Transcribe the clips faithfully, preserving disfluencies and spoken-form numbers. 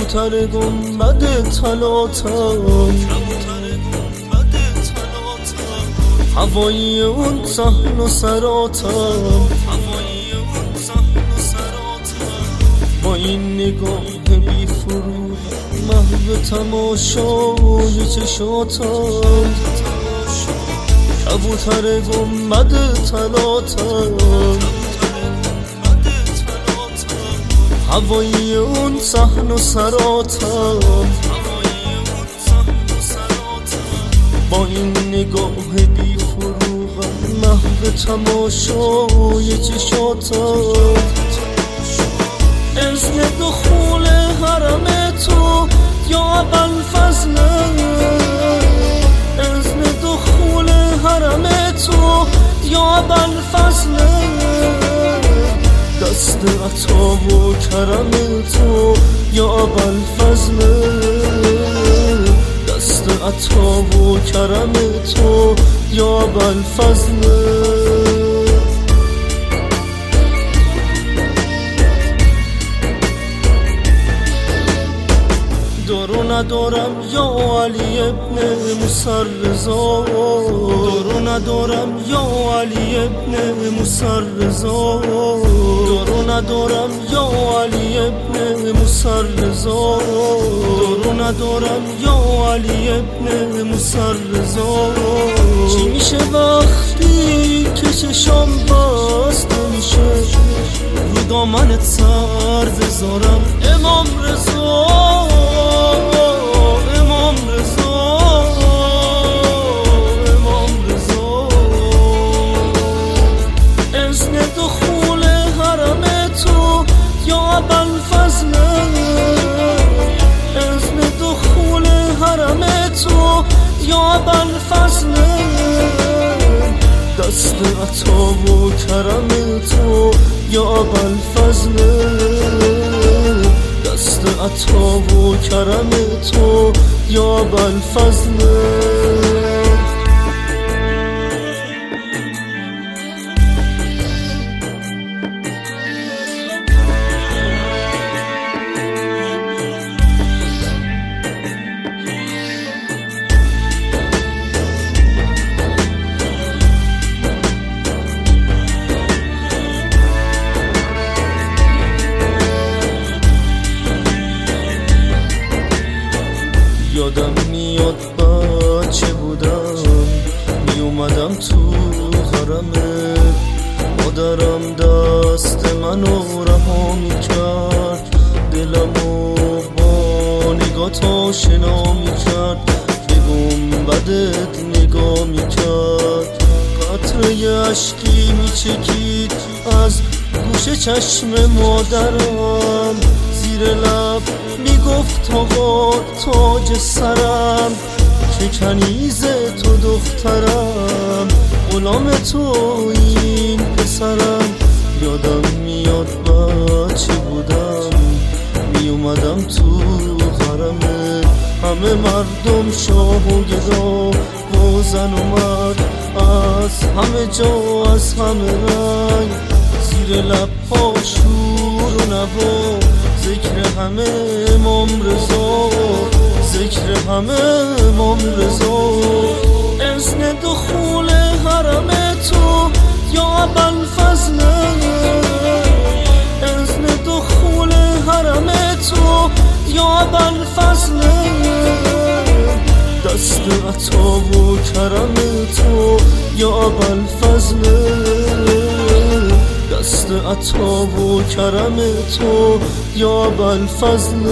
کبوتر گنبد طلاتم، هوایی اون صحن و سراتم، با این نگاه بی فرو محو تماشای چشاتم، کبوتر گنبد طلاتم، هوایی اون صحن و سراتم، با این نگاه بی فروغم محو تماشای چشاتم، اذن دخول حرم تو یا ابوالفضل، اذن دخول حرم تو یا ابوالفضل، دست عطا و کرم تو یا ابوالفضل، دست عطا و کرم تو یا ابوالفضل. دارو ندارم یا علی ابن موسی رضا، دارو ندارم یا علی ابن موسی رضا، دارو ندارم یا علی ابن موسی رضا، دارو ندارم یا علی ابن موسی رضا. چی میشه وقتی که چشام بسته میشه، رو دامنت سر بذارم امام رضا، امام رضا، امام رضا، اذن دخول حرم تو یا ابوالفضل، اذن دخول حرم تو یا ابوالفضل، دست عطا و کرم تو یا ابوالفضل، دست عطا و کرم تو یا ابوالفضل. یادم میاد بچه بودم، می اومدم تو حرمت، مادرم دست منو رها میکرد، دلمو با نگات آشنا میکرد، به گنبدت نگاه میکرد، قطره اشکی میچکید از گوشه چشم مادرم، زیر لب میگفت آقا تاج سرم، که کنیز تو دخترم، غلام تو این پسرم. یادم میاد بچه بودم، می اومدم تو حرمت، همه مردم شاه و گدا و زن و مرد، از همه جا از همه رنگ، زیر لب ها شور و نوا، ذکر همه امام رضا، ذکر همه امام رضا، اذن دخول حرم تو یا ابوالفضل، اذن دخول حرم تو یا ابوالفضل، دست عطا و کرم تو یا ابوالفضل، دست عطا و کرم تو یا ابوالفضل.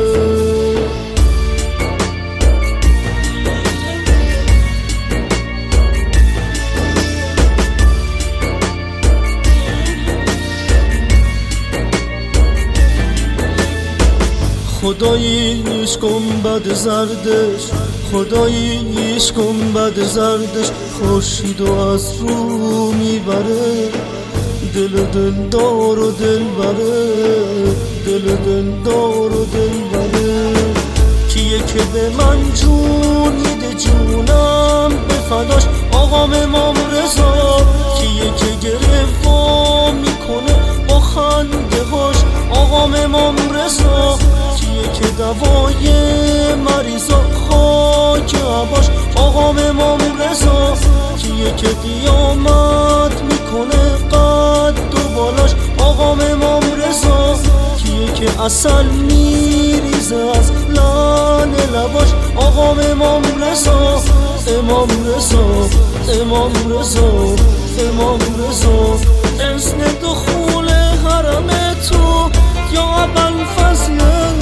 خداییش گنبد زردش، خداییش گنبد زردش، خورشید و از رو میبره، دل دلدار و دل بره، دل دلدار و دل بره. کیه که به من جون میده جونم به فداش آقام امام رضا، کیه که گرفا میکنه با خنده هاش آقام امام رضا، کیه که دوای مریضا خاک عباش آقام امام رضا، کیه که قیامت میکنه قد و بالاش آقام امام رضا، کیه که اصل میریزه از لعن لباش آقام امام رضا، امام رضا امام رضا امام رضا. اذن دخول حرم تو یا ابوالفضل،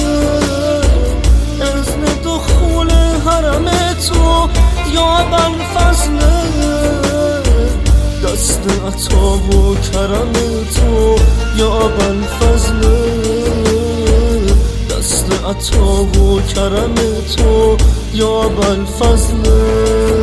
اذن دخول حرم تو یا ابوالفضل، دست عطا و کرم تو یا ابوالفضل، دست عطا و کرم تو یا ابوالفضل.